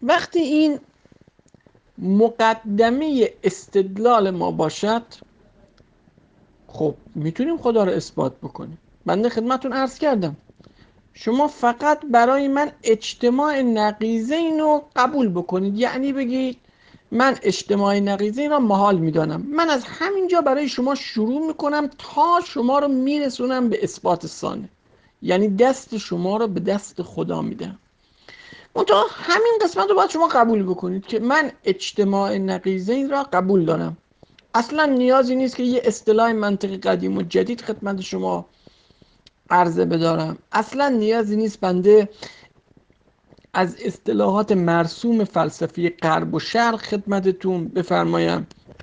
وقتی این مقدمه استدلال ما باشد، خب میتونیم خدا رو اثبات بکنیم. بنده خدمتون عرض کردم شما فقط برای من اجتماع نقیضین رو قبول بکنید، یعنی بگید من اجتماع نقیضین را محال میدانم، من از همینجا برای شما شروع میکنم تا شما رو میرسونم به اثبات ثانی، یعنی دست شما رو به دست خدا میدم. منتها همین قسمت رو باید شما قبول بکنید که من اجتماع نقیضین را قبول دارم. اصلا نیازی نیست که یه اصطلاح منطقی قدیم و جدید خدمت شما عرضه بدارم. اصلا نیازی نیست بنده از اصطلاحات مرسوم فلسفی غرب و شرق خدمتتون بفرمایم